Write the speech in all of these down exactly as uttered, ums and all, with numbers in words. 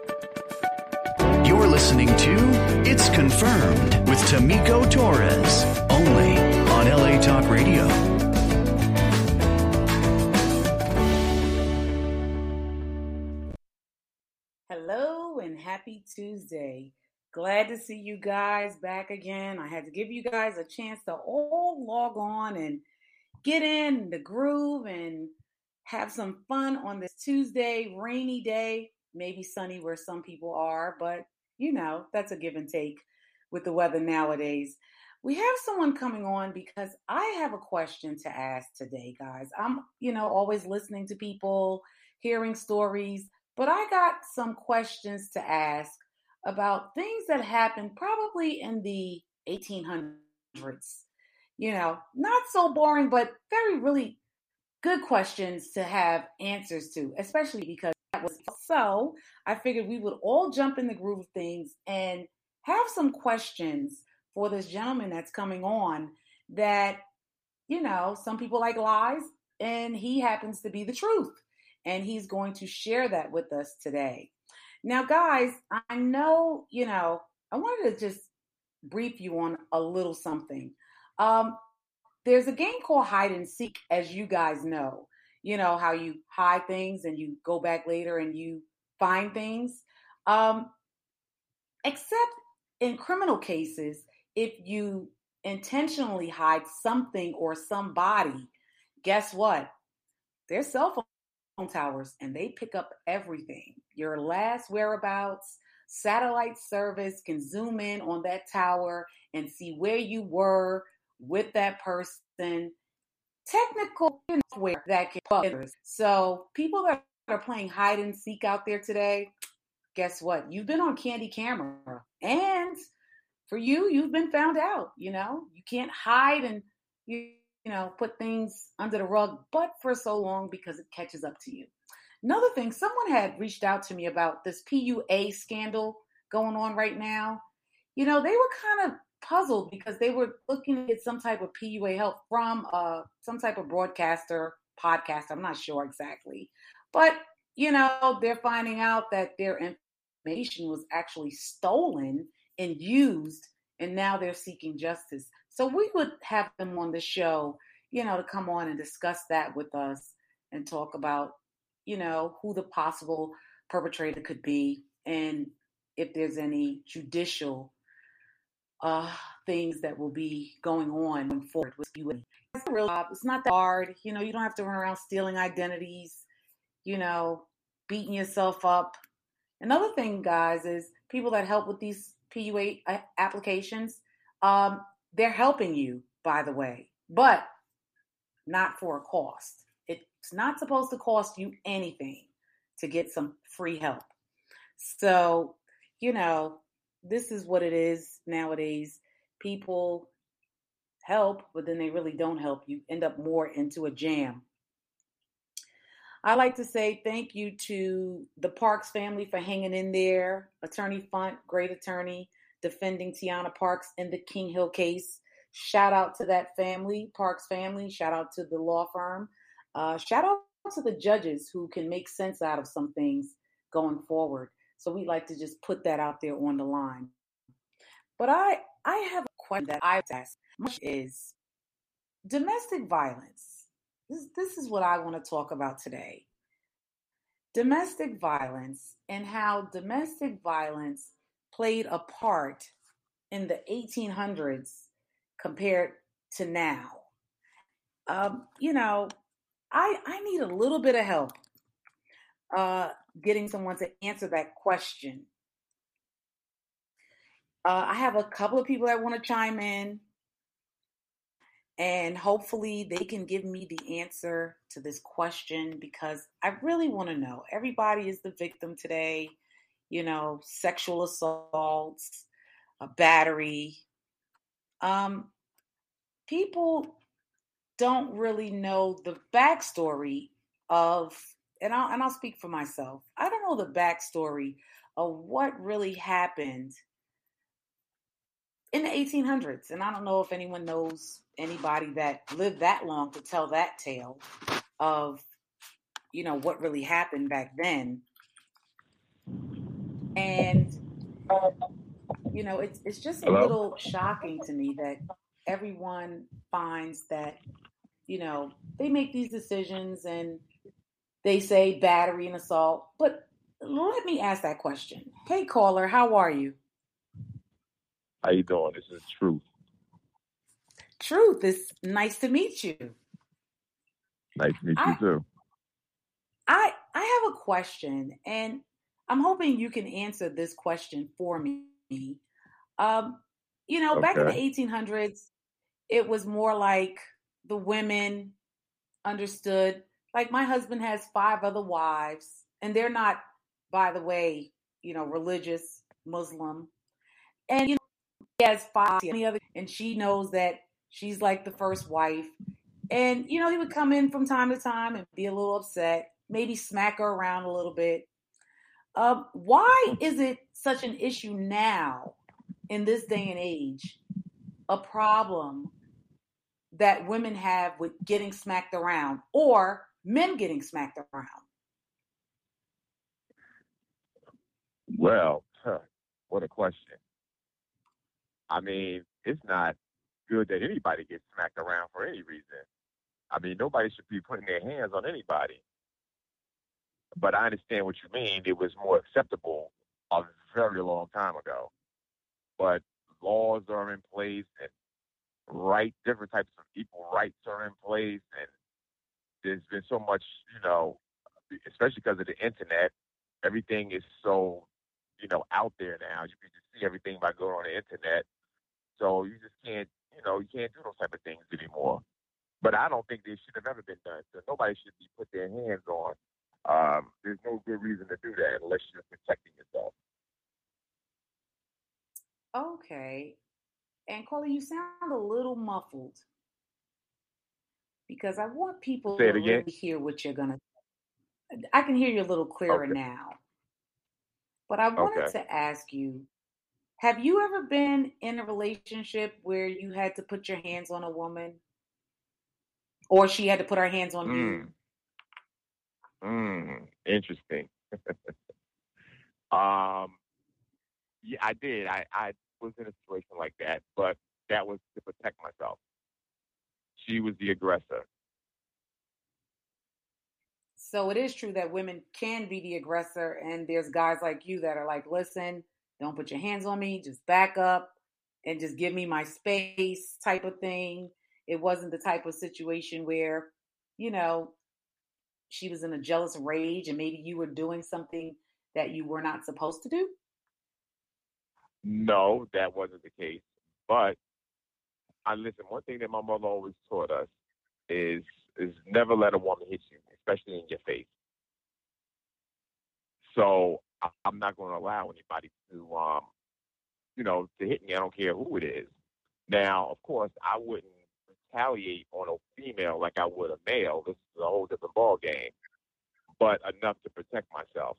You're listening to It's Confirmed with Tamiko Torres, only on L A Talk Radio. Hello and happy Tuesday. Glad to see you guys back again. I had to give you guys a chance to all log on and get in the groove and have some fun on this Tuesday, rainy day, maybe sunny where some people are, but you know, that's a give and take with the weather nowadays. We have someone coming on because I have a question to ask today, guys. I'm, you know, always listening to people, hearing stories, but I got some questions to ask about things that happened probably in the eighteen hundreds. You know, not so boring, but very, really good questions to have answers to, especially because that was so. I figured we would all jump in the groove of things and have some questions for this gentleman that's coming on that, you know, some people like lies, and he happens to be the truth. And he's going to share that with us today. Now, guys, I know, you know, I wanted to just brief you on a little something. Um, there's a game called hide and seek, as you guys know. You know, how you hide things and you go back later and you find things. Um, except in criminal cases, if you intentionally hide something or somebody, guess what? There's cell phone towers and they pick up everything. Your last whereabouts, satellite service can zoom in on that tower and see where you were with that person. Technical software that can others. So people that are playing hide and seek out there today, guess what? You've been on candy camera, and for you, you've been found out. You know, you can't hide and you you know, put things under the rug, but for so long because it catches up to you. Another thing, someone had reached out to me about this P U A scandal going on right now. You know, they were kind of puzzled because they were looking to get some type of P U A help from uh, some type of broadcaster, podcast. I'm not sure exactly. But, you know, they're finding out that their information was actually stolen and used, and now they're seeking justice. So we would have them on the show, you know, to come on and discuss that with us and talk about, you know, who the possible perpetrator could be and if there's any judicial uh, things that will be going on going forward with you. It's not real job. It's not that hard. You know, you don't have to run around stealing identities, you know, beating yourself up. Another thing, guys, is people that help with these P U A applications, um, they're helping you, by the way, but not for a cost. It's not supposed to cost you anything to get some free help. So, you know, this is what it is nowadays. People help, but then they really don't help. You end up more into a jam. I like to say thank you to the Parks family for hanging in there. Attorney Funt, great attorney, defending Tiana Parks in the King Hill case. Shout out to that family, Parks family. Shout out to the law firm. Uh, shout out to the judges who can make sense out of some things going forward. So we'd like to just put that out there on the line. But I, I have a question that I ask, which is domestic violence. This, this is what I want to talk about today. Domestic violence and how domestic violence played a part in the eighteen hundreds compared to now. Um, you know, I I need a little bit of help uh, getting someone to answer that question. Uh, I have a couple of people that want to chime in, and hopefully they can give me the answer to this question because I really want to know. Everybody is the victim today, you know, sexual assaults, a battery. Um, people don't really know the backstory of, and I'll, and I'll speak for myself. I don't know the backstory of what really happened in the eighteen hundreds. And I don't know if anyone knows anybody that lived that long to tell that tale of, you know, what really happened back then. And, you know, it's it's just a Hello? little shocking to me that everyone finds that, you know, they make these decisions and they say battery and assault. But let me ask that question. Hey, caller, how are you? How you doing? This is Truth. Truth, it's nice to meet you. Nice to meet you I too. I I have a question, and I'm hoping you can answer this question for me. Um, you know, back in Okay. the eighteen hundreds, it was more like the women understood. Like my husband has five other wives, and they're not, by the way, you know, religious Muslim. And you know, he has five any other, and she knows that she's like the first wife. And you know, he would come in from time to time and be a little upset, maybe smack her around a little bit. Um, why is it such an issue now in this day and age? A problem that women have with getting smacked around or men getting smacked around? Well, huh, what a question. I mean, it's not good that anybody gets smacked around for any reason. I mean, nobody should be putting their hands on anybody. But I understand what you mean. It was more acceptable a very long time ago. But laws are in place and right different types of equal rights are in place and there's been so much, you know, especially because of the internet, everything is so, you know, out there now. You can just see everything by going on the internet. So you just can't, you know, you can't do those type of things anymore. But I don't think they should have ever been done. So nobody should be put their hands on. Um, there's no good reason to do that unless you're protecting yourself. Okay. And Carly, you sound a little muffled because I want people Say to it again. really hear what you're going to. I can hear you a little clearer Okay. now. But I wanted Okay. to ask you, have you ever been in a relationship where you had to put your hands on a woman or she had to put her hands on you? Mm. Mm. Interesting. Um, yeah, I did. I, I was in a situation like that, but that was to protect myself. She was the aggressor. So it is true that women can be the aggressor, and there's guys like you that are like, listen, don't put your hands on me, just back up and just give me my space type of thing. It wasn't the type of situation where, you know, she was in a jealous rage and maybe you were doing something that you were not supposed to do. No, that wasn't the case. But I listen. One thing that my mother always taught us is is never let a woman hit you, especially in your face. So I, I'm not going to allow anybody to, um, you know, to hit me. I don't care who it is. Now, of course, I wouldn't retaliate on a female like I would a male. This is a whole different ball game. But enough to protect myself.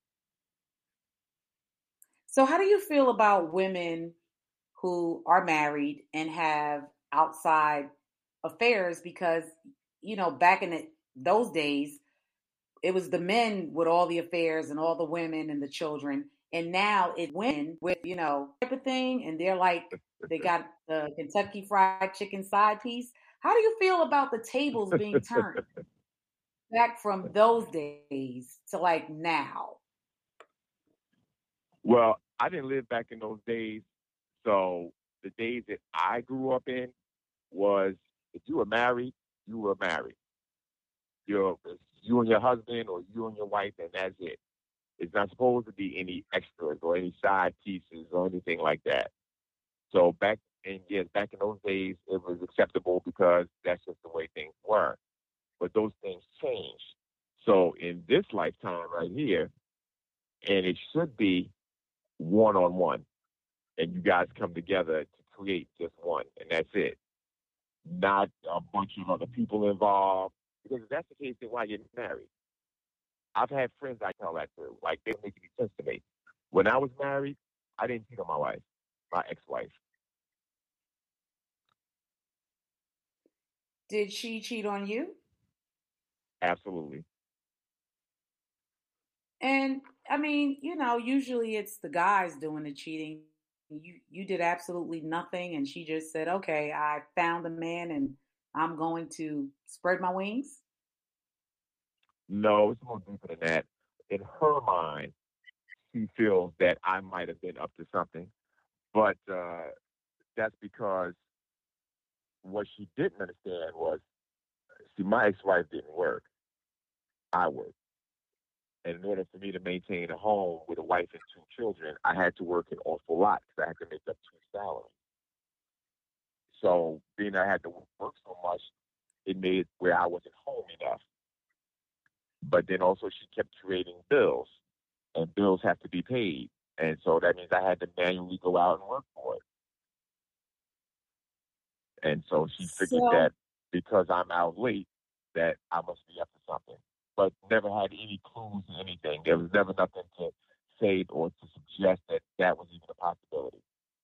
So, how do you feel about women who are married and have outside affairs? Because, you know, back in the, those days, it was the men with all the affairs and all the women and the children. And now it's women with, you know, type of thing. And they're like, they got the Kentucky Fried Chicken side piece. How do you feel about the tables being turned back from those days to like now? Well, I didn't live back in those days. So the days that I grew up in was if you were married, you were married. You're you and your husband or you and your wife, and that's it. It's not supposed to be any extras or any side pieces or anything like that. So back and yes, back in those days, it was acceptable because that's just the way things were. But those things changed. So in this lifetime right here, and it should be one on one, and you guys come together to create just one, and that's it. Not a bunch of other people involved. Because if that's the case, then why get married? I've had friends I tell that to. Like, they don't make any sense to me. When I was married, I didn't cheat on my wife, my ex-wife. Did she cheat on you? Absolutely. And I mean, you know, usually it's the guys doing the cheating. You you did absolutely nothing, and she just said, "Okay, I found a man, and I'm going to spread my wings." No, it's more deeper than that. In her mind, she feels that I might have been up to something, but uh, that's because what she didn't understand was, see, my ex-wife didn't work. I worked. And in order for me to maintain a home with a wife and two children, I had to work an awful lot because I had to make up two salaries. So being I had to work so much, it made where I wasn't home enough. But then also she kept creating bills, and bills have to be paid. And so that means I had to manually go out and work for it. And so she figured So, that because I'm out late, that I must be up to something. But never had any clues or anything. There was never nothing to say or to suggest that that was even a possibility.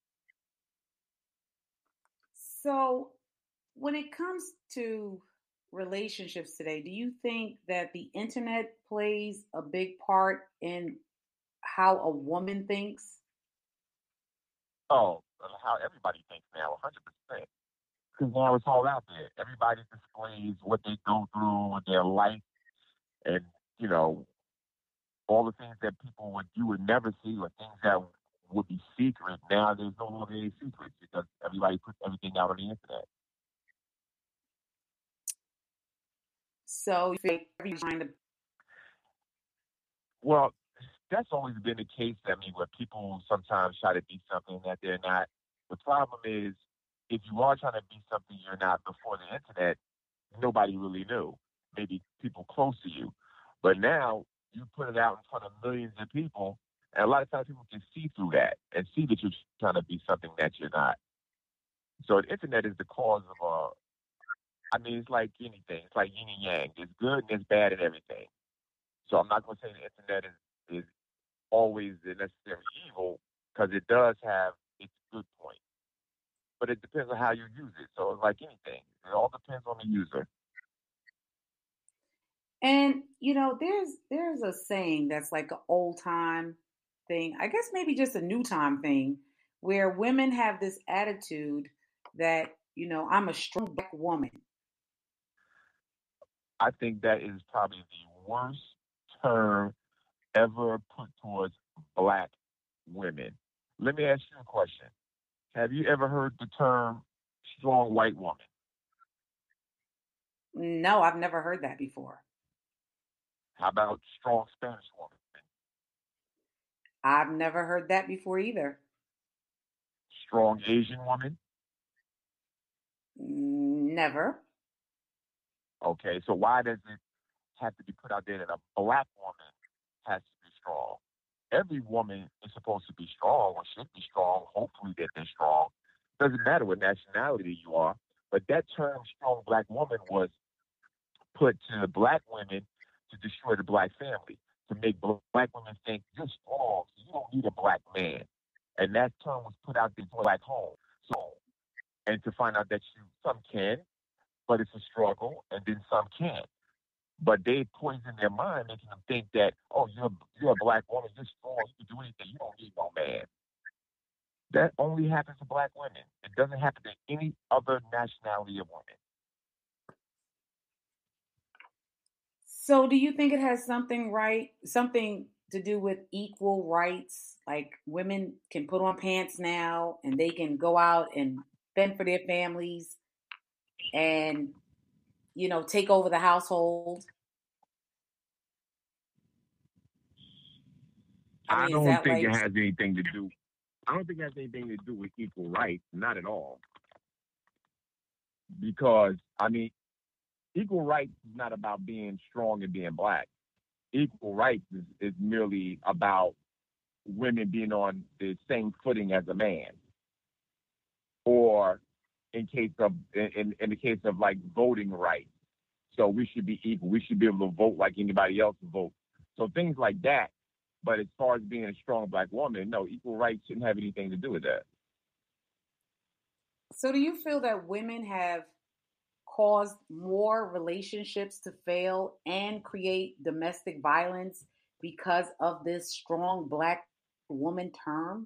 so when it comes to relationships today, do you think that the internet plays a big part in how a woman thinks? Oh, how everybody thinks now, one hundred percent. Because now it's all out there. Everybody displays what they go through in their life and, you know, all the things that people would you would never see or things that would be secret. Now there's no longer any secrets because everybody puts everything out on the internet. So you feel like everybody's trying to. Well, that's always been the case. I mean, where people sometimes try to be something that they're not. The problem is, if you are trying to be something you're not before the internet, nobody really knew. Maybe people close to you. But now you put it out in front of millions of people, and a lot of times people can see through that and see that you're trying to be something that you're not. So the internet is the cause of uh I mean, it's like anything. It's like yin and yang. There's good and there's bad in everything. So I'm not going to say the internet is, is always the necessary evil because it does have its good point. But it depends on how you use it. So it's like anything. It all depends on the user. And you know, there's there's a saying that's like an old time thing. I guess maybe just a new time thing where women have this attitude that, you know, I'm a strong black woman. I think that is probably the worst term ever put towards black women. Let me ask you a question. Have you ever heard the term strong white woman? No, I've never heard that before. How about strong Spanish woman? I've never heard that before either. Strong Asian woman? Never. Okay, so why does it have to be put out there that a black woman has to be strong? Every woman is supposed to be strong or should be strong. Hopefully that they're strong. Doesn't matter what nationality you are. But that term strong black woman was put to black women to destroy the black family, to make black women think you're strong, so you don't need a black man. And that term was put out there to black home. So, and to find out that you some can, but it's a struggle, and then some can't. But they poison their mind, making them think that, oh, you're you're a black woman, you're strong, you can do anything, you don't need no man. That only happens to black women. It doesn't happen to any other nationality of women. So do you think it has something right, something to do with equal rights? Like women can put on pants now and they can go out and fend for their families and, you know, take over the household. I I mean, is don't that think it like, has anything to do. I don't think it has anything to do with equal rights. Not at all. Because I mean, equal rights is not about being strong and being black. Equal rights is, is merely about women being on the same footing as a man, or in case of in, in the case of like voting rights. So we should be equal. We should be able to vote like anybody else votes. So things like that. But as far as being a strong black woman, no, equal rights shouldn't have anything to do with that. so do you feel that women have caused more relationships to fail and create domestic violence because of this strong black woman term?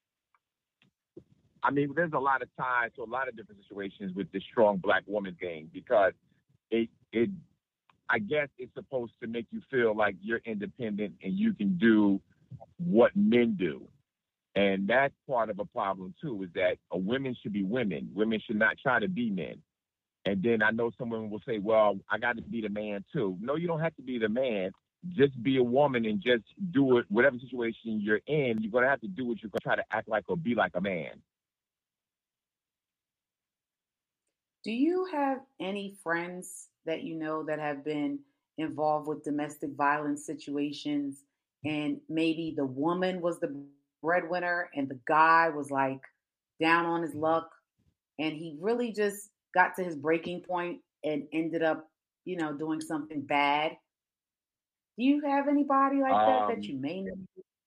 I mean, there's a lot of ties to a lot of different situations with the strong black woman thing because it it I guess it's supposed to make you feel like you're independent and you can do what men do. And that's part of a problem too, is that uh, women should be women. Women should not try to be men. And then I know some women will say, well, I got to be the man too. No, you don't have to be the man. Just be a woman and just do it, whatever situation you're in, you're going to have to do what you're going to try to act like or be like a man. Do you have any friends that you know that have been involved with domestic violence situations and maybe the woman was the breadwinner and the guy was like down on his luck and he really just got to his breaking point and ended up, you know, doing something bad? Do you have anybody like that that Um, you may know?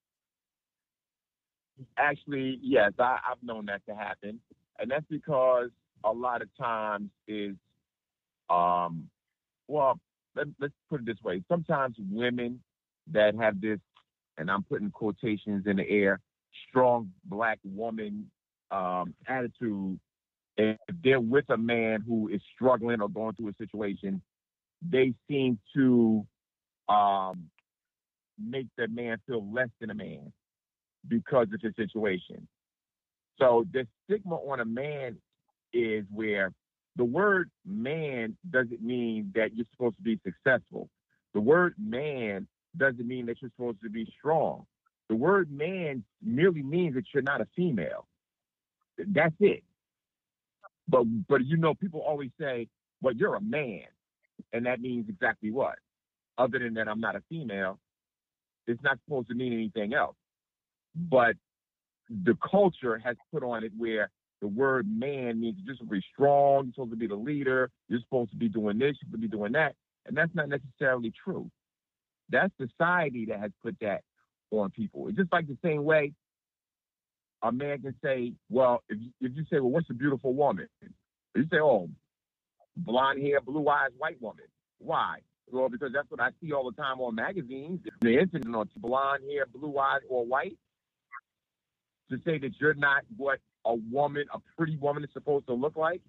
Actually, yes, I, I've known that to happen. And that's because a lot of times is, um, well, let, let's put it this way. Sometimes women that have this, and I'm putting quotations in the air, strong black woman um, attitude, if they're with a man who is struggling or going through a situation, they seem to um, make the man feel less than a man because of his situation. So the stigma on a man is where the word man doesn't mean that you're supposed to be successful. The word man doesn't mean that you're supposed to be strong. The word man merely means that you're not a female. That's it. But but you know, people always say, well, you're a man. And that means exactly what? Other than that I'm not a female, it's not supposed to mean anything else. But the culture has put on it where the word man means you're supposed to be strong, you're supposed to be the leader, you're supposed to be doing this, you're supposed to be doing that. And that's not necessarily true. That's society that has put that on people. It's just like the same way a man can say, well, if you, if you say, well, what's a beautiful woman? You say, oh, blonde hair, blue eyes, white woman. Why? Well, because that's what I see all the time on magazines. The incident on blonde hair, blue eyes, or white. To say that you're not what a woman, a pretty woman is supposed to look like,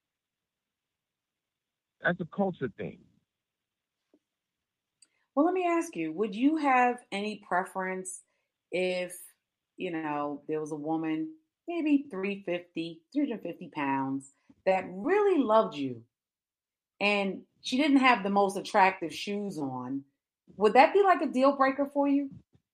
that's a culture thing. Well, let me ask you, would you have any preference if, you know, there was a woman, maybe three fifty, three hundred fifty pounds, that really loved you and she didn't have the most attractive shoes on? Would that be like a deal breaker for you?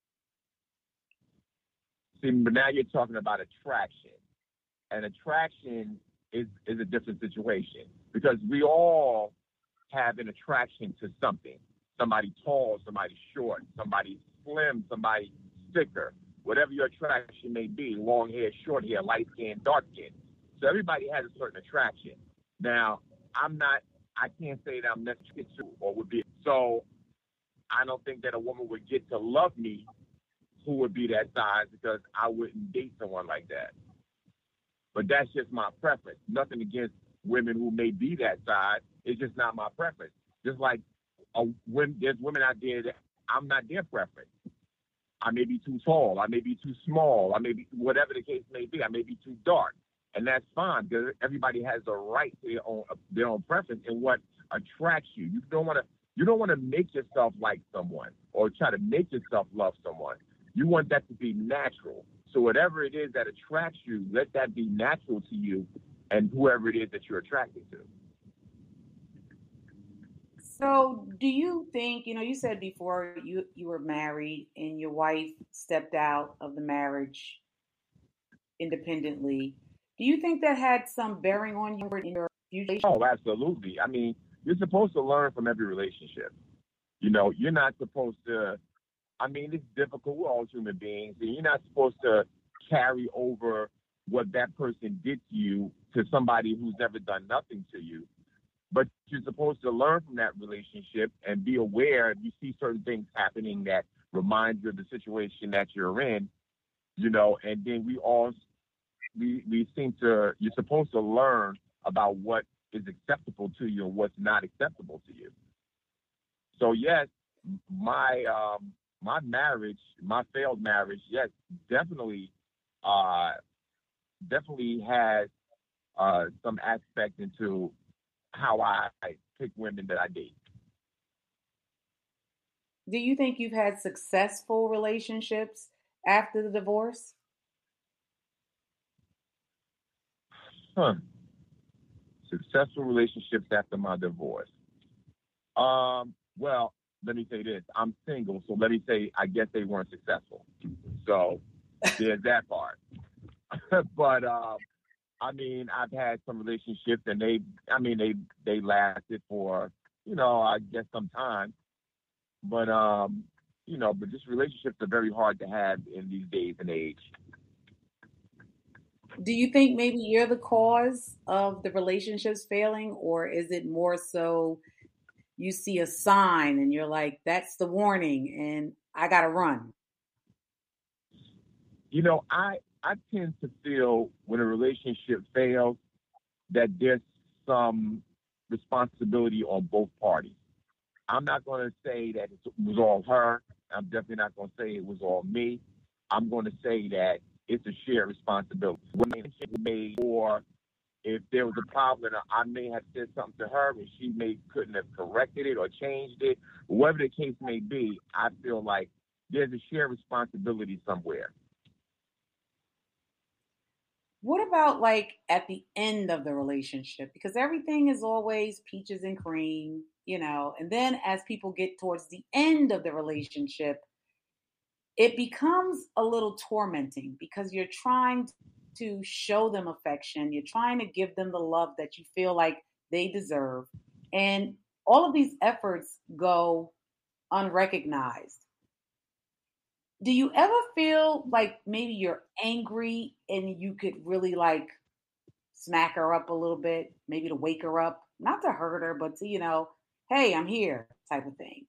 See, but now you're talking about attraction. And attraction is, is a different situation because we all have an attraction to something. Somebody tall, somebody short, somebody slim, somebody thicker, whatever your attraction may be, long hair, short hair, light skin, dark skin. So everybody has a certain attraction. Now, I'm not, I can't say that I'm necessarily to or would be. So I don't think that a woman would get to love me who would be that size because I wouldn't date someone like that. But that's just my preference. Nothing against women who may be that size. It's just not my preference. Just like a, when there's women out there that I'm not their preference. I may be too tall. I may be too small. I may be, whatever the case may be, I may be too dark. And that's fine because everybody has a right to their own, their own preference and what attracts you. You don't want to you don't want to make yourself like someone or try to make yourself love someone. You want that to be natural. So whatever it is that attracts you, let that be natural to you and whoever it is that you're attracted to. So, do you think, you know, you said before you you were married and your wife stepped out of the marriage independently. Do you think that had some bearing on you in your future? Oh, absolutely. I mean, you're supposed to learn from every relationship. You know, you're not supposed to, I mean, it's difficult. We're all human beings, and you're not supposed to carry over what that person did to you to somebody who's never done nothing to you. But you're supposed to learn from that relationship and be aware if you see certain things happening that remind you of the situation that you're in, you know, and then we all, we, we seem to, you're supposed to learn about what is acceptable to you and what's not acceptable to you. So yes, my, um, my marriage, my failed marriage, yes, definitely, uh, definitely has uh, some aspect into how I pick women that I date. Do you think you've had successful relationships after the divorce? Huh. Successful relationships after my divorce. Um, well, let me say this. I'm single, so let me say I guess they weren't successful. So there's that part. but um, I mean, I've had some relationships, and they, I mean, they they lasted for, you know, I guess some time. But um, you know, but just relationships are very hard to have in these days and age. Do you think maybe you're the cause of the relationships failing, or is it more so you see a sign and you're like, that's the warning and I gotta run? You know, I I tend to feel when a relationship fails that there's some responsibility on both parties. I'm not going to say that it was all her. I'm definitely not going to say it was all me. I'm going to say that it's a shared responsibility. When the relationship was made, or if there was a problem, I may have said something to her and she may couldn't have corrected it or changed it. Whatever the case may be, I feel like there's a shared responsibility somewhere. What about like at the end of the relationship? Because everything is always peaches and cream, you know, and then as people get towards the end of the relationship, it becomes a little tormenting because you're trying to show them affection. You're trying to give them the love that you feel like they deserve. And all of these efforts go unrecognized. Do you ever feel like maybe you're angry and you could really like smack her up a little bit, maybe to wake her up, not to hurt her, but to, you know, hey, I'm here type of thing?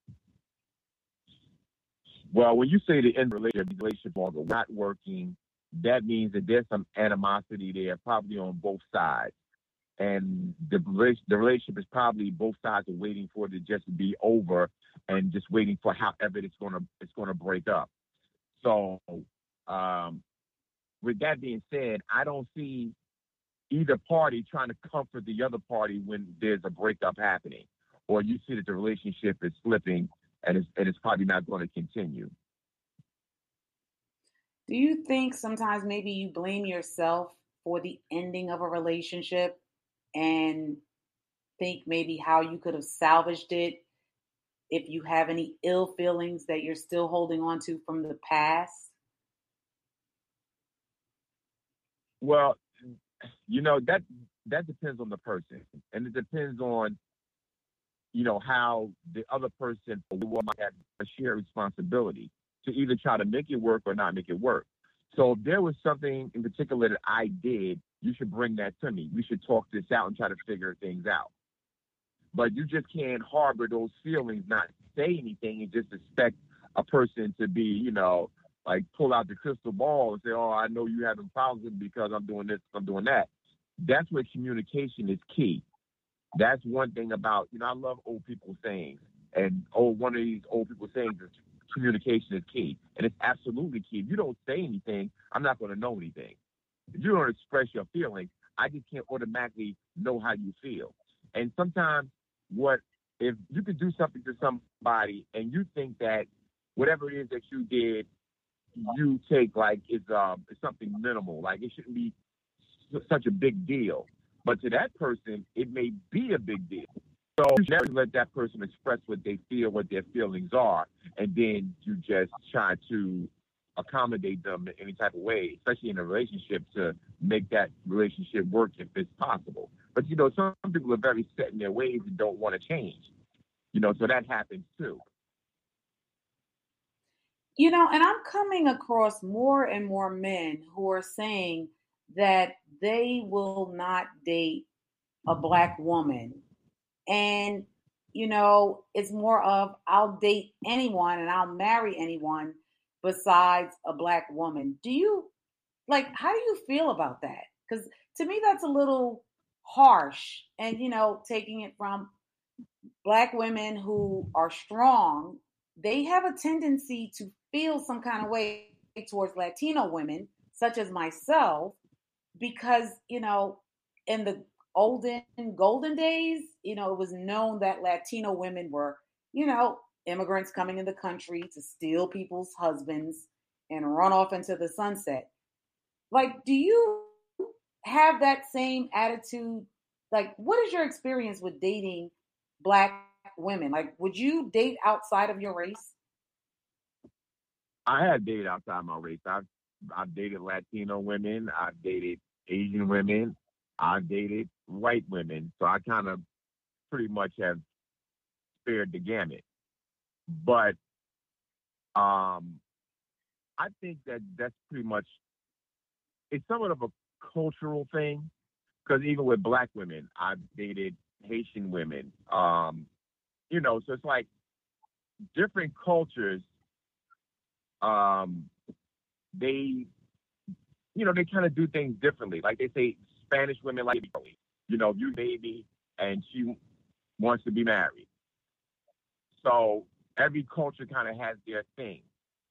Well, when you say the end relationship, the relationship are not working, that means that there's some animosity there, probably on both sides. And the rela- the relationship is probably both sides are waiting for it to just be over, and just waiting for however it's gonna it's gonna break up. So, um, with that being said, I don't see either party trying to comfort the other party when there's a breakup happening, or you see that the relationship is slipping and it's and it's probably not going to continue. Do you think sometimes maybe you blame yourself for the ending of a relationship and think maybe how you could have salvaged it if you have any ill feelings that you're still holding on to from the past? Well, you know that that depends on the person, and it depends on you know how the other person might have a shared responsibility to either try to make it work or not make it work. So if there was something in particular that I did, you should bring that to me. We should talk this out and try to figure things out. But you just can't harbor those feelings, not say anything, and just expect a person to be, you know, like pull out the crystal ball and say, "Oh, I know you having problems because I'm doing this, I'm doing that." That's where communication is key. That's one thing about, you know, I love old people sayings, and oh, one of these old people sayings is communication is key, and it's absolutely key. If you don't say anything, I'm not going to know anything. If you don't express your feelings, I just can't automatically know how you feel. And sometimes what if you could do something to somebody and you think that whatever it is that you did, you take like it's um it's something minimal, like it shouldn't be s- such a big deal. But to that person, it may be a big deal. So you never let that person express what they feel, what their feelings are, and then you just try to accommodate them in any type of way, especially in a relationship, to make that relationship work if it's possible. But you know, some people are very set in their ways and don't want to change. You know, so that happens too. You know, and I'm coming across more and more men who are saying that they will not date a black woman. And, you know, it's more of I'll date anyone and I'll marry anyone besides a black woman. Do you like, how do you feel about that? Because to me, that's a little harsh. And, you know, taking it from black women who are strong they have a tendency to feel some kind of way towards Latino women, such as myself, because, you know, in the olden golden days, you know, it was known that Latino women were, you know, immigrants coming in the country to steal people's husbands and run off into the sunset. Like, do you have that same attitude? Like, what is your experience with dating black women? Like, would you date outside of your race? I have dated outside my race. I've I've dated Latino women. I've dated Asian women. I've dated white women. So I kind of pretty much have spared the gamut. But um, I think that that's pretty much it's somewhat of a cultural thing because even with black women, I've dated Haitian women. Um, you know, so it's like different cultures. Um, they, you know, they kind of do things differently. Like they say, Spanish women like, you know, you baby and she wants to be married. So every culture kind of has their thing.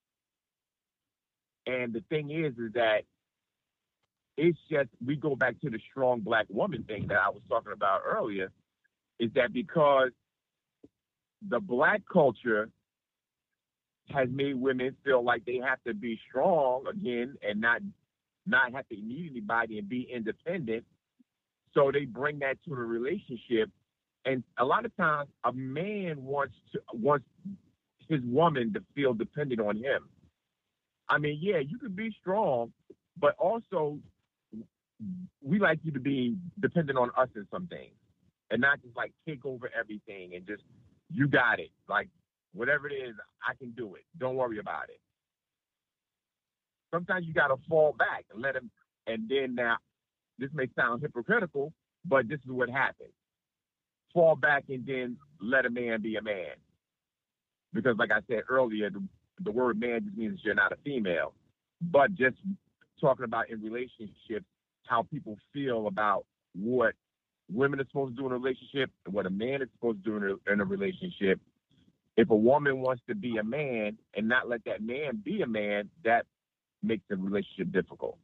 And the thing is, is that it's just we go back to the strong black woman thing that I was talking about earlier. Is that because the black culture has made women feel like they have to be strong again and not not have to need anybody and be independent. So they bring that to the relationship. And a lot of times a man wants to wants his woman to feel dependent on him. I mean, yeah, you can be strong, but also we like you to be dependent on us in some things and not just like take over everything and just you got it. Like whatever it is, I can do it. Don't worry about it. Sometimes you got to fall back and let him. And then now, this may sound hypocritical, but this is what happens. Fall back and then let a man be a man. Because like I said earlier, the, the word man just means you're not a female. But just talking about in relationships, how people feel about what women are supposed to do in a relationship and what a man is supposed to do in a, in a relationship. If a woman wants to be a man and not let that man be a man, that makes the relationship difficult.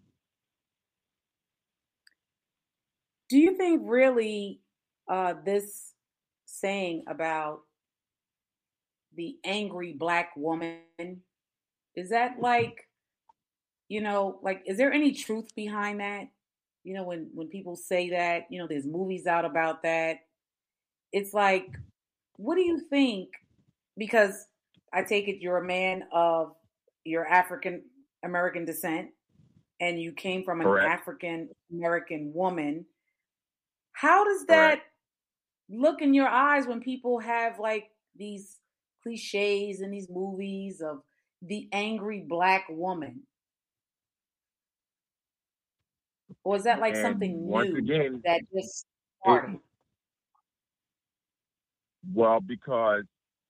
Do you think really uh, this saying about the angry black woman, is that like, you know, like, is there any truth behind that? You know, when, when people say that, you know, there's movies out about that. It's like, what do you think? Because I take it you're a man of your African American descent and you came from an Correct. African American woman. How does that Correct. look in your eyes when people have like these cliches in these movies of the angry black woman? Or is that like And something once new again, that just it started? well because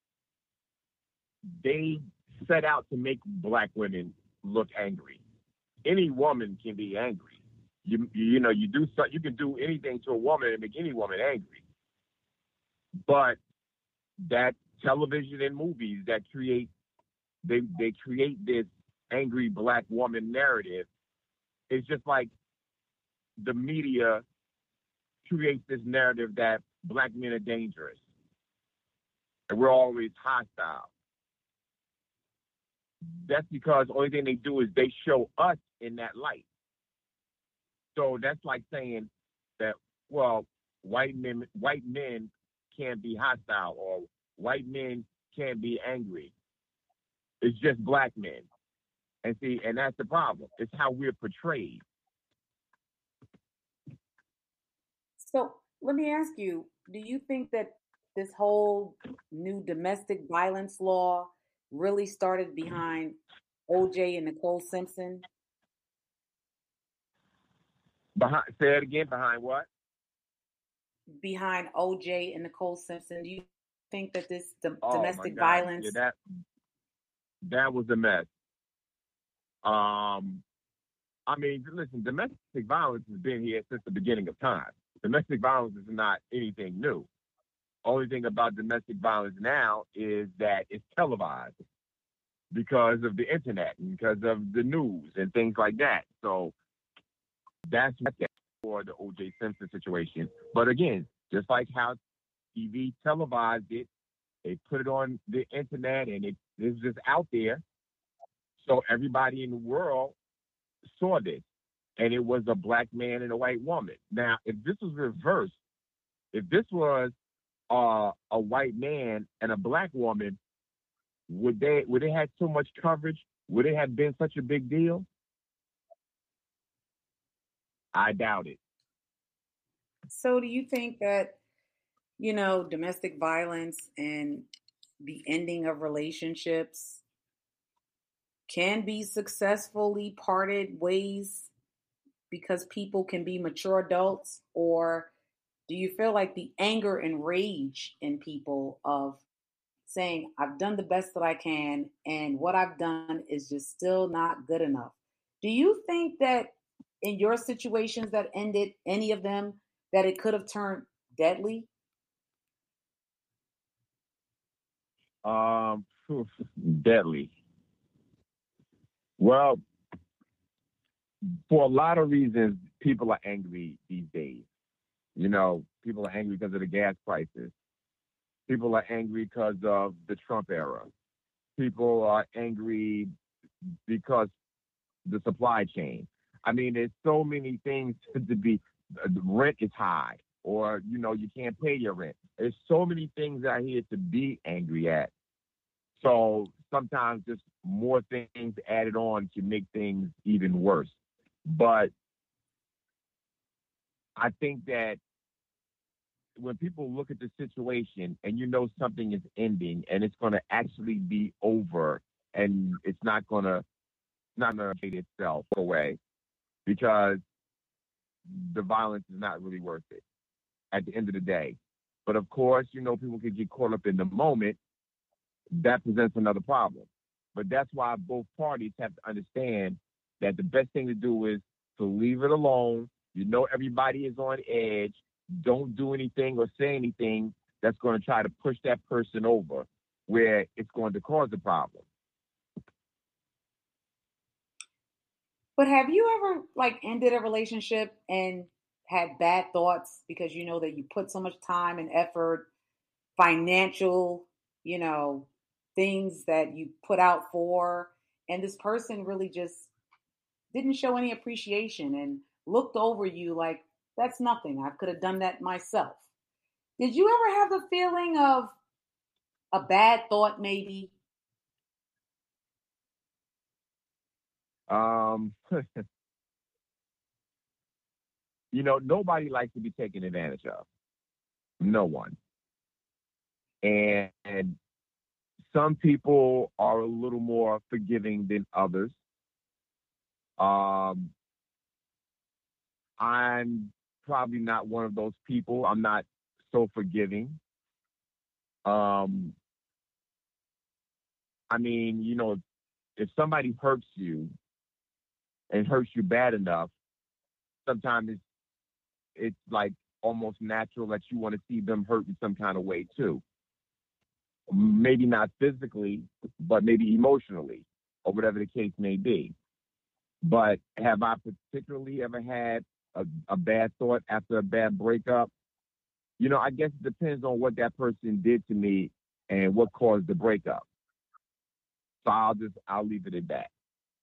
they set out to make black women look angry. Any woman can be angry. You you know you do so, you can do anything to a woman and make any woman angry. But that television and movies that create they they create this angry black woman narrative. It's just like the media creates this narrative that black men are dangerous and we're always hostile. That's because the only thing they do is they show us in that light. So that's like saying that, well, white men white men can't be hostile or white men can't be angry. It's just black men. And see, and that's the problem. It's how we're portrayed. So let me ask you, do you think that this whole new domestic violence law really started behind O J and Nicole Simpson? Behind, say it again. Behind what? Behind O J and Nicole Simpson, do you think that this dom- Oh my domestic God! Yeah, violence? that that was a mess. Um, I mean, listen, domestic violence has been here since the beginning of time. Domestic violence is not anything new. Only thing about domestic violence now is that it's televised because of the internet and because of the news and things like that. So that's for the O J Simpson situation. But again, just like how T V televised it, they put it on the internet and it is just out there. So everybody in the world saw this. And it was a black man and a white woman. Now, if this was reversed, if this was uh, a white man and a black woman, would they would it have so much coverage? Would it have been such a big deal? I doubt it. So do you think that, you know, domestic violence and the ending of relationships can be successfully parted ways because people can be mature adults? Or do you feel like the anger and rage in people of saying, I've done the best that I can, and what I've done is just still not good enough? Do you think that in your situations that ended, any of them, that it could have turned deadly? Um, phew, deadly. Well, for a lot of reasons, people are angry these days. You know, people are angry because of the gas prices. People are angry because of the Trump era. People are angry because the supply chain. I mean, there's so many things to be. The rent is high, or you know, you can't pay your rent. There's so many things out here to be angry at. So sometimes just more things added on can make things even worse. But I think that when people look at the situation and you know something is ending and it's going to actually be over and it's not going to not going to fade itself away because the violence is not really worth it at the end of the day. But of course, you know, people can get caught up in the moment. That presents another problem. But that's why both parties have to understand that the best thing to do is to leave it alone. You know, everybody is on edge. Don't do anything or say anything that's going to try to push that person over where it's going to cause a problem. But have you ever like ended a relationship and had bad thoughts because you know that you put so much time and effort, financial, you know, things that you put out for, and this person really just didn't show any appreciation and looked over you like, that's nothing. I could have done that myself. Did you ever have the feeling of a bad thought, maybe? Um, you know, nobody likes to be taken advantage of. No one. And, and some people are a little more forgiving than others. Um, I'm probably not one of those people. I'm not so forgiving. Um, I mean, you know, if somebody hurts you and hurts you bad enough, sometimes it's it's like almost natural that you want to see them hurt in some kind of way too. Maybe not physically, but maybe emotionally, or whatever the case may be. But have I particularly ever had a, a bad thought after a bad breakup? You know, I guess it depends on what that person did to me and what caused the breakup. So I'll just I'll leave it at that.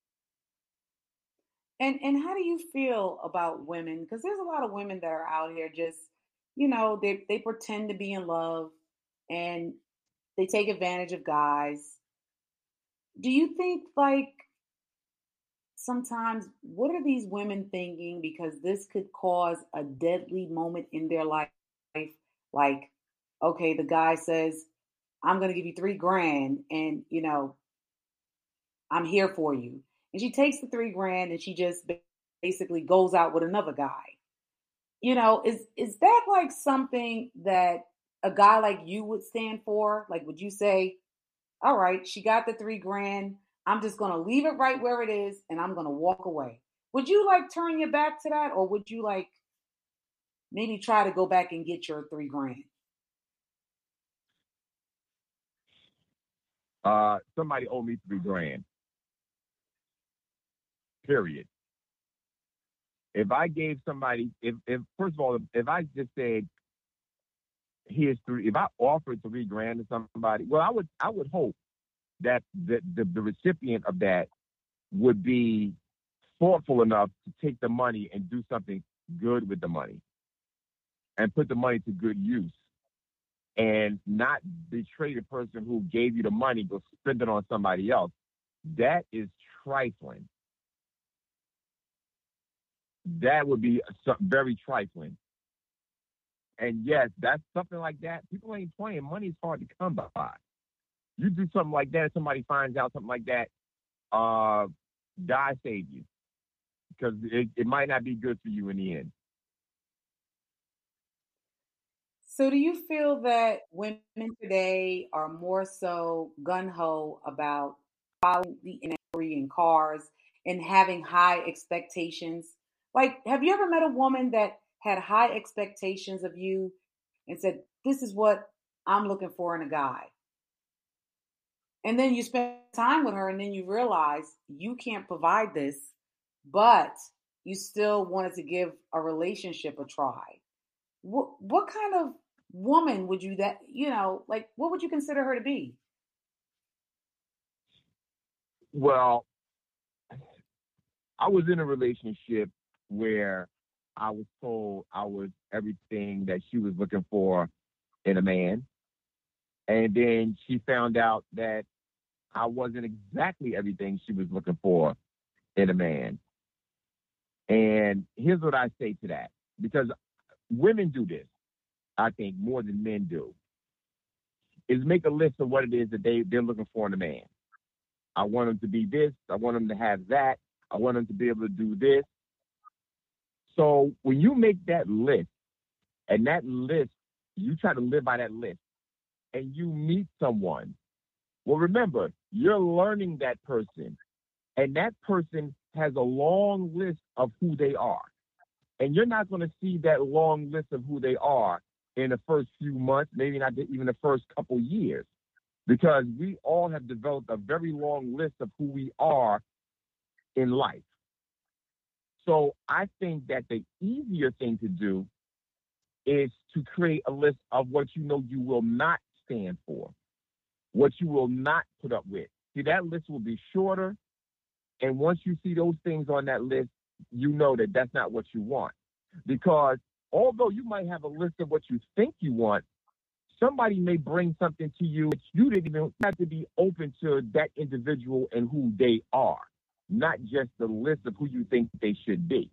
And and how do you feel about women? Because there's a lot of women that are out here just, you know, they they pretend to be in love and they take advantage of guys. Do you think like sometimes what are these women thinking? Because this could cause a deadly moment in their life. Like, okay, the guy says, I'm gonna give you three grand and you know, I'm here for you. And she takes the three grand and she just basically goes out with another guy. You know, is is that like something that a guy like you would stand for? Like, would you say, all right, she got the three grand. I'm just gonna leave it right where it is and I'm gonna walk away. Would you like turn your back to that, or would you like maybe try to go back and get your three grand? Uh, somebody owed me three grand. Period. If I gave somebody, if, if first of all, if I just said, here's three, if I offered three grand to somebody, well, I would, I would hope that the, the, the recipient of that would be thoughtful enough to take the money and do something good with the money and put the money to good use and not betray the person who gave you the money, go spend it on somebody else. That is trifling. That would be very trifling. And yes, that's something like that. People ain't playing. Money is hard to come by. You do something like that, somebody finds out something like that, uh, God save you. Because it, it might not be good for you in the end. So do you feel that women today are more so gung-ho about following the industry in cars and having high expectations? Like, have you ever met a woman that had high expectations of you and said, this is what I'm looking for in a guy? And then you spend time with her and then you realize you can't provide this, but you still wanted to give a relationship a try. What, what kind of woman would you that, you know, like, what would you consider her to be? Well, I was in a relationship where I was told I was everything that she was looking for in a man. And then she found out that I wasn't exactly everything she was looking for in a man. And here's what I say to that, because women do this, I think, more than men do, is make a list of what it is that they, they're looking for in a man. I want them to be this. I want them to have that. I want them to be able to do this. So when you make that list, and that list, you try to live by that list, and you meet someone, well, remember, you're learning that person, and that person has a long list of who they are. And you're not going to see that long list of who they are in the first few months, maybe not even the first couple years, because we all have developed a very long list of who we are in life. So I think that the easier thing to do is to create a list of what you know you will not stand for, what you will not put up with. See, that list will be shorter. And once you see those things on that list, you know that that's not what you want. Because although you might have a list of what you think you want, somebody may bring something to you that you didn't even have to be open to that individual and who they are, not just the list of who you think they should be.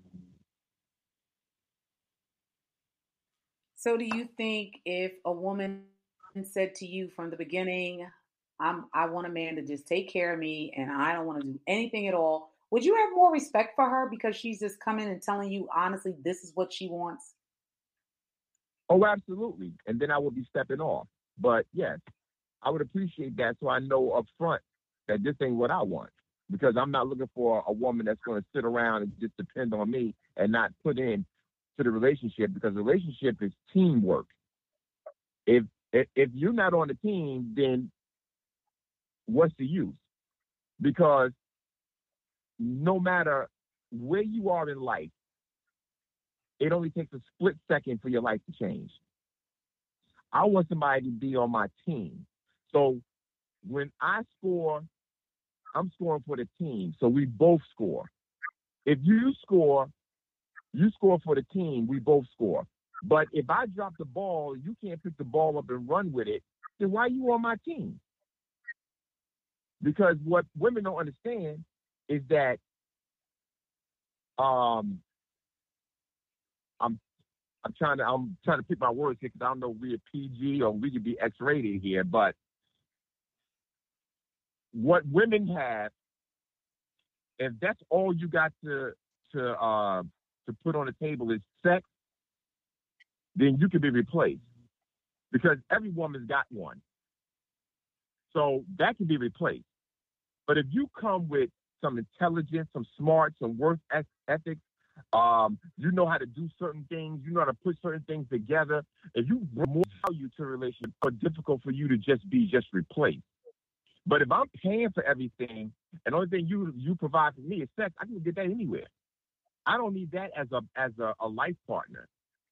So do you think if a woman said to you from the beginning, I'm, I want a man to just take care of me and I don't want to do anything at all, would you have more respect for her because she's just coming and telling you, honestly, this is what she wants? Oh, absolutely. And then I would be stepping off. But yes, I would appreciate that so I know up front that this ain't what I want. Because I'm not looking for a woman that's going to sit around and just depend on me and not put in to the relationship, because the relationship is teamwork. If, if if you're not on the team, then what's the use? Because no matter where you are in life, it only takes a split second for your life to change. I want somebody to be on my team. So when I score, I'm scoring for the team. So we both score. If you score, you score for the team, we both score. But if I drop the ball, you can't pick the ball up and run with it, then why are you on my team? Because what women don't understand is that um, I'm I'm trying to I'm trying to pick my words here because I don't know if we're P G or we could be X-rated here, but what women have, if that's all you got to to uh, to put on the table is sex, then you can be replaced, because every woman's got one. So that can be replaced. But if you come with some intelligence, some smart, some work ethics, um, you know how to do certain things, you know how to put certain things together. If you bring more value to a relationship, it's difficult for you to just be just replaced. But if I'm paying for everything and the only thing you you provide for me is sex, I can get that anywhere. I don't need that as a as a, a life partner.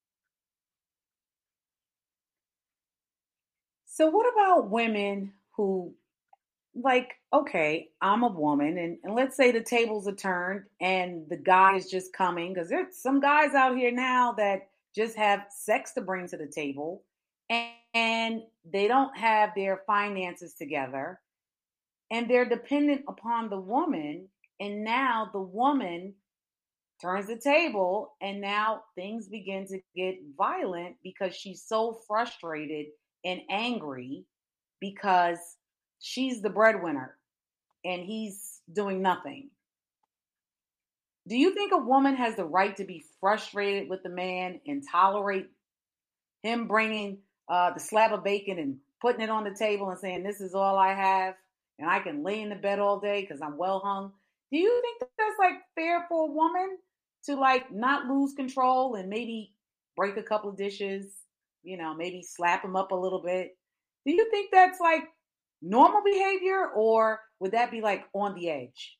So what about women who, like, okay, I'm a woman, and, and let's say the tables are turned and the guy is just coming, because there's some guys out here now that just have sex to bring to the table, and, and they don't have their finances together, and they're dependent upon the woman, and now the woman turns the table, and now things begin to get violent because she's so frustrated and angry because she's the breadwinner and he's doing nothing. Do you think a woman has the right to be frustrated with the man and tolerate him bringing uh, the slab of bacon and putting it on the table and saying, "This is all I have, and I can lay in the bed all day because I'm well hung"? Do you think that's like fair for a woman to like not lose control and maybe break a couple of dishes, you know, maybe slap him up a little bit? Do you think that's like normal behavior, or would that be like on the edge?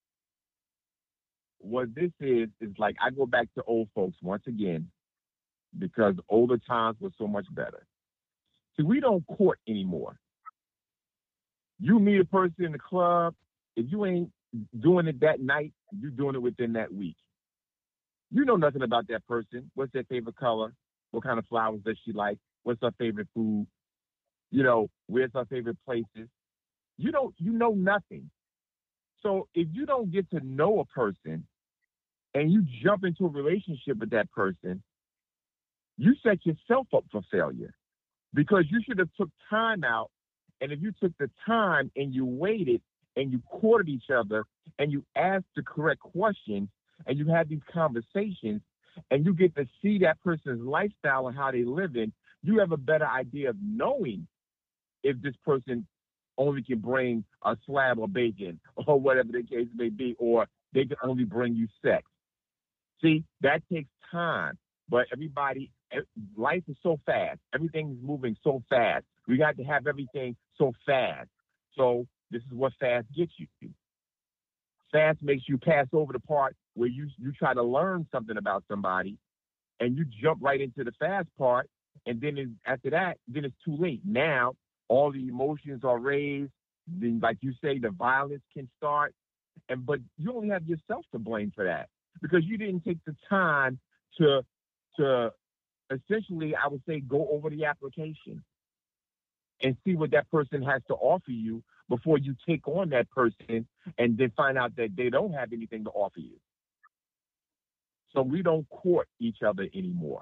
What this is is like I go back to old folks once again because older times were so much better. See, we don't court anymore. You meet a person in the club, if you ain't doing it that night, you're doing it within that week. You know nothing about that person. What's their favorite color? What kind of flowers does she like? What's her favorite food? You know, where's her favorite places? You don't, you know nothing. So if you don't get to know a person and you jump into a relationship with that person, you set yourself up for failure because you should have took time out. And if you took the time and you waited and you courted each other and you asked the correct questions and you had these conversations and you get to see that person's lifestyle and how they live in, you have a better idea of knowing if this person only can bring a slab of bacon or whatever the case may be, or they can only bring you sex. See, that takes time. But everybody, life is so fast. Everything is moving so fast. We got to have everything so fast. So this is what fast gets you to. Fast makes you pass over the part where you, you try to learn something about somebody and you jump right into the fast part. And then it, after that, then it's too late. Now, all the emotions are raised. Then, like you say, the violence can start. And but you only have yourself to blame for that because you didn't take the time to to essentially, I would say, go over the application and see what that person has to offer you before you take on that person and then find out that they don't have anything to offer you. So we don't court each other anymore.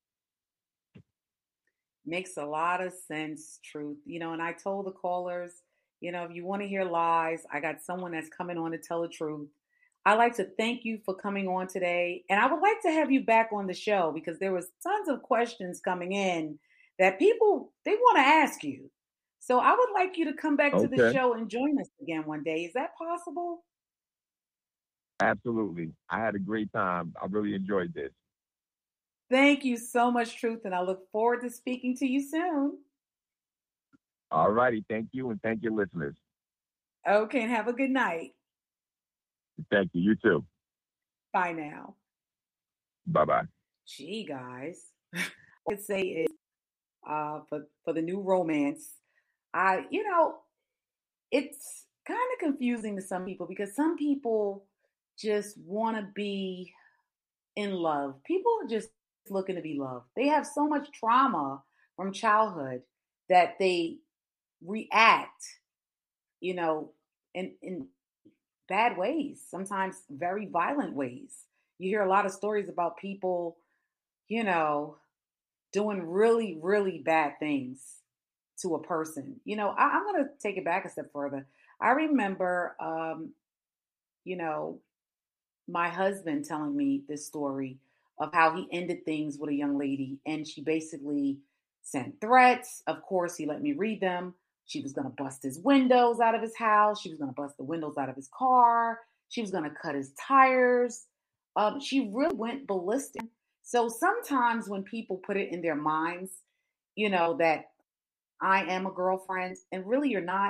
Makes a lot of sense, Truth. You know, and I told the callers, you know, if you want to hear lies, I got someone that's coming on to tell the truth. I'd like to thank you for coming on today. And I would like to have you back on the show because there was tons of questions coming in that people, they want to ask you. So I would like you to come back to the Okay. show and join us again one day. Is that possible? Absolutely. I had a great time. I really enjoyed this. Thank you so much, Truth. And I look forward to speaking to you soon. All righty. Thank you. And thank your listeners. Okay. And have a good night. Thank you. You too. Bye now. Bye-bye. Gee, guys. I could say is uh, for, for the new romance, I, you know, it's kind of confusing to some people because some people just want to be in love. People are just looking to be loved. They have so much trauma from childhood that they react, you know, in, in bad ways, sometimes very violent ways. You hear a lot of stories about people, you know, doing really, really bad things to a person. You know, I, I'm going to take it back a step further. I remember, um, you know, my husband telling me this story of how he ended things with a young lady, and she basically sent threats. Of course, he let me read them. She was going to bust his windows out of his house. She was going to bust the windows out of his car. She was going to cut his tires. Um, she really went ballistic. So sometimes when people put it in their minds, you know, that I am a girlfriend, and really you're not,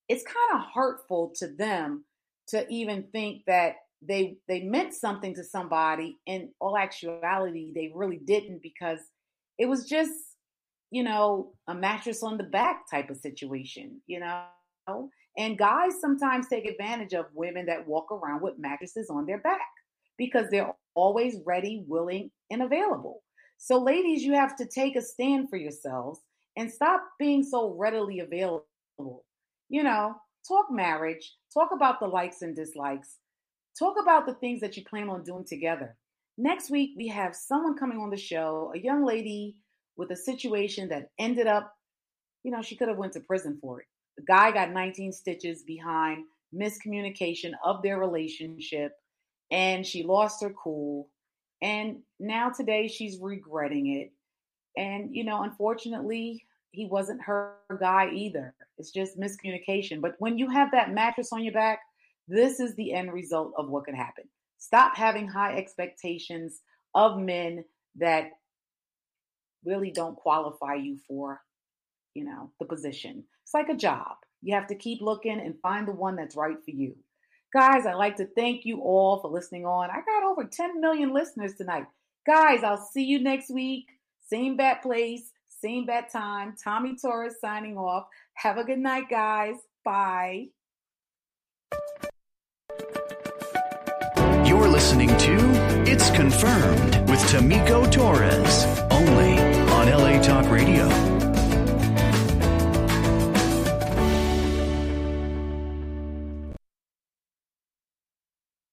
it's kind of hurtful to them to even think that they they meant something to somebody. In all actuality, they really didn't, because it was just, you know, a mattress on the back type of situation, you know? And guys sometimes take advantage of women that walk around with mattresses on their back because they're always ready, willing, and available. So ladies, you have to take a stand for yourselves and stop being so readily available. You know, talk marriage, talk about the likes and dislikes, talk about the things that you plan on doing together. Next week, we have someone coming on the show, a young lady with a situation that ended up, you know, she could have went to prison for it. The guy got nineteen stitches behind miscommunication of their relationship, and she lost her cool. And now today she's regretting it. And, you know, unfortunately, he wasn't her guy either. It's just miscommunication. But when you have that mattress on your back, this is the end result of what could happen. Stop having high expectations of men that really don't qualify you for, you know, the position. It's like a job. You have to keep looking and find the one that's right for you. Guys, I'd like to thank you all for listening on. I got over ten million listeners tonight. Guys, I'll see you next week. Same bat place, same bat time. Tommy Torres signing off. Have a good night, guys. Bye. You're listening to It's Confirmed with Tamiko Torres, only on L A Talk Radio.